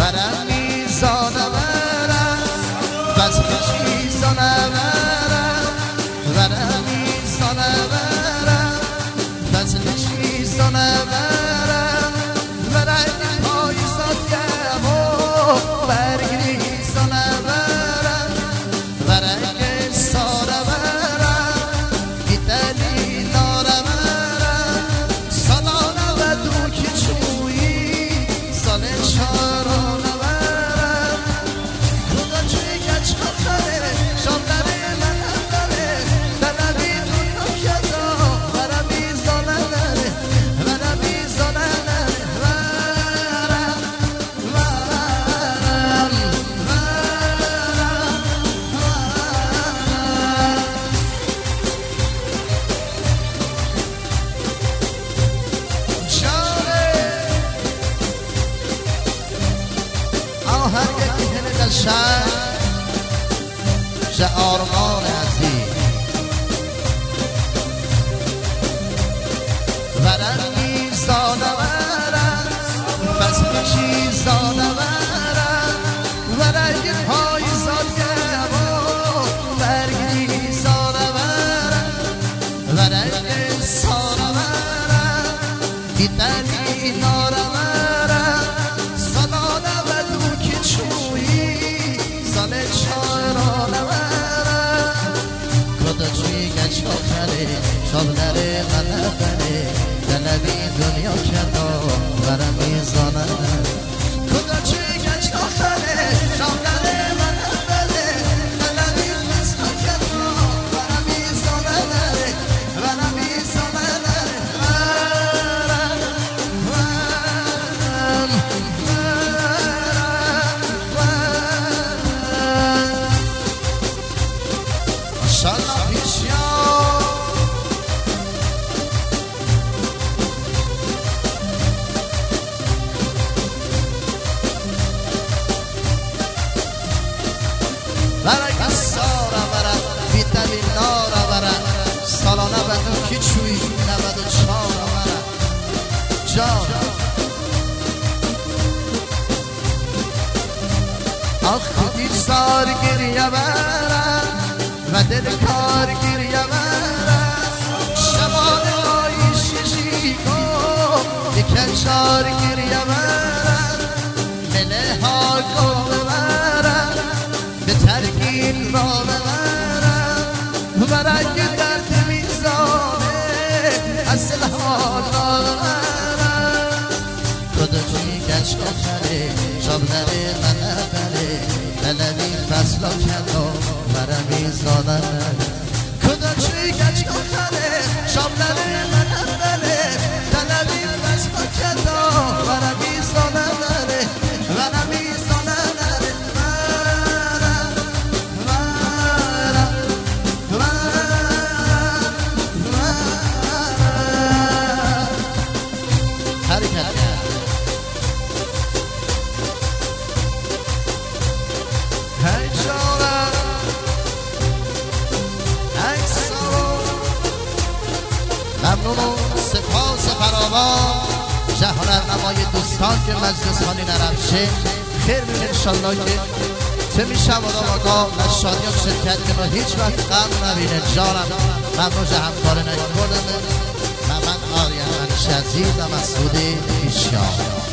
برم میزانه برم بس چیزانه برم برم میزانه برم بس چیزانه برم برم پایزاد گم و برگریزانه برم برم ساره برم بیتلی ناره برم سالانه و دوکی چویی سال چارانه برم خدا چوی گچ خطره شامدره من داره دلبی دنیا کدا برم بیزانه داره برم بیزانه داره برم آهنگ که قشنگ شه آرمان عزیز برم میزانه برم بس چیزانه برم برم پایزاد گم و برگریزانه برم برم ساره برم بیتلی ناره برم سالانه و دوکی چویی سال چارانه برم کدا چوی گچ آخره شامدره غلبره دلبی دنیا کدا برم میزانه کدا چوی گچ آخره شامدره غلبره دلبی دنیا کدا برم میزانه برم میزانه ماشاءالله پیشیا برای سارا برم بیتلی نارا برم سالانه بدو کی چوی 94 برم جان آخ بیزار گریه برم و دل کار گریه برم شبان های ششی کن یکن گریه برم مله ها کن ببرم به ترگین را ببرم برای درد میزانه اصل حالا ببرم کدا چوی گچ آخره شامدره غلبره دلبی فصلا کدا برم میزانه کدا چوی گچ آخره شامدره غلبره دلبی فصلا کدا برم میزانه برم میزانه حرکت هی جانم هی سارا ممنون و سپاس فراوان جهان ارنمای دوستان که مجلس خانی نرفشه خیر بید انشالله که تمی شوادا واقعا و شادیان شرکت که ما هیچ وقت غم نبینه جانم ممنون جه همکار نگردمه و من آریان منشی عزیز و مسعود پیشیان